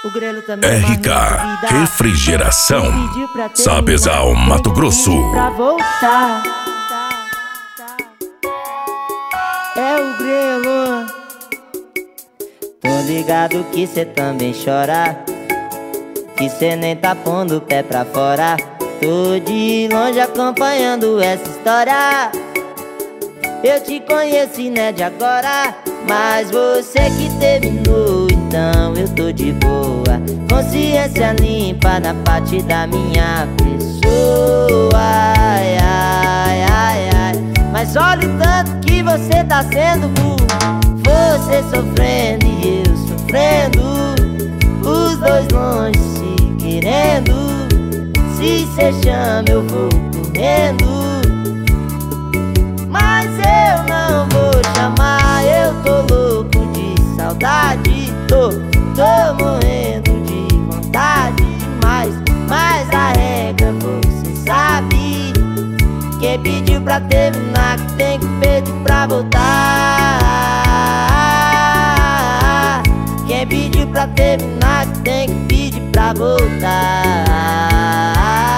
O Grelo também RK Refrigeração, Sapezal, Mato Grosso. Pra voltar. É o Grelo. Tô ligado que cê também chora, que cê nem tá pondo o pé pra fora. Tô de longe acompanhando essa história. Eu te conheci, né, de agora, mas você que terminou, então eu tô de boa. Consciência limpa na parte da minha pessoa. Ai, ai, ai, ai. Mas olha o tanto que você tá sendo burro. Você sofrendo e eu sofrendo, os dois longe se querendo. Se cê chama eu vou correndo, mas eu não vou chamar. Eu tô louco de saudade, tô morrendo de vontade demais. Mas a regra você sabe, quem pediu pra terminar que tem que pedir pra voltar. Quem pediu pra terminar que tem que pedir pra voltar.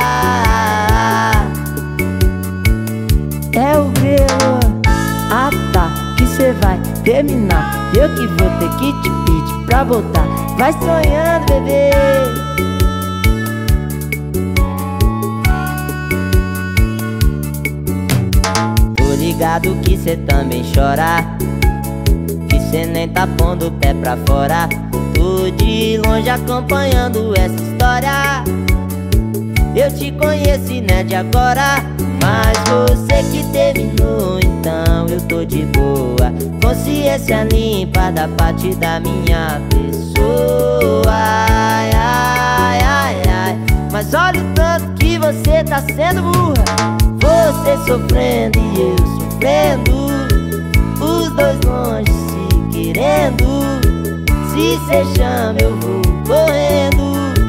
É o Grelo. Ah tá, que cê vai terminar, eu que vou ter que te pedir pra voltar. Vai sonhando, bebê. Tô ligado que cê também chora, que cê nem tá pondo o pé pra fora. Tô de longe acompanhando essa história. Eu te conheci, né, de agora, mas você que terminou, então eu tô de boa. Consciência limpa da parte da minha pessoa. Ai, ai, ai, ai. Mas olha o tanto que você tá sendo burra. Você sofrendo e eu sofrendo, os dois longe se querendo. Se cê chama eu vou correndo,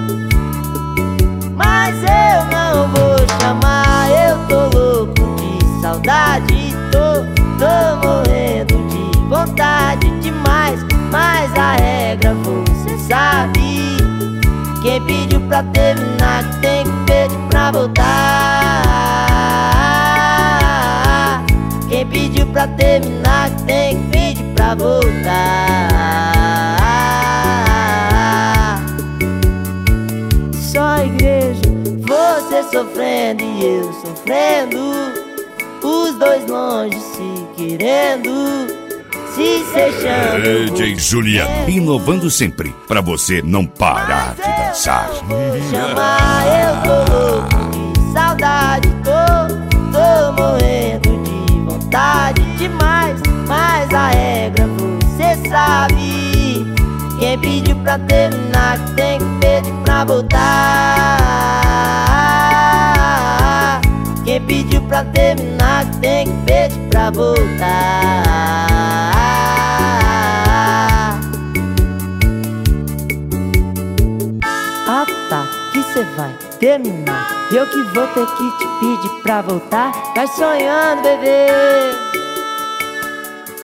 mas eu não vou chamar. Eu tô louco de saudade, tô morrendo de vontade demais. Mas a regra você sabe, quem pediu pra terminar que tem que pedir pra voltar. Quem pediu pra terminar que tem que pedir pra voltar. Só a igreja, você sofrendo e eu sofrendo, os dois longe se querendo. Se cê chama DJ Juliano, inovando sempre, pra você não parar de dançar. Chamar, eu tô louco de saudade, tô morrendo de vontade demais. Mas a regra você sabe, quem pediu pra terminar que tem que pedir pra voltar. Quem pediu pra terminar que tem que pedir pra voltar. Ah tá, que cê vai terminar, eu que vou ter que te pedir pra voltar. Vai sonhando, bebê.